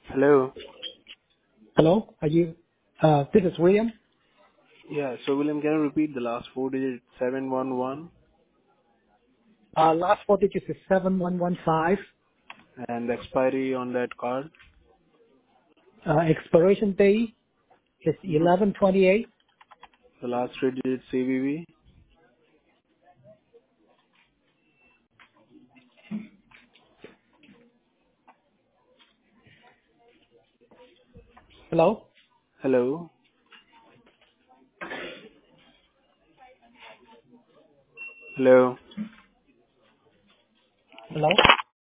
Hello. Hello, are you? This is William. Yeah, so William, can you repeat the last four digits? 711 Last four digits is 7115. and the expiry on that card. Expiration date is hmm 11/28. The last three digits CVV. Hello? Hello. Hello. Hello?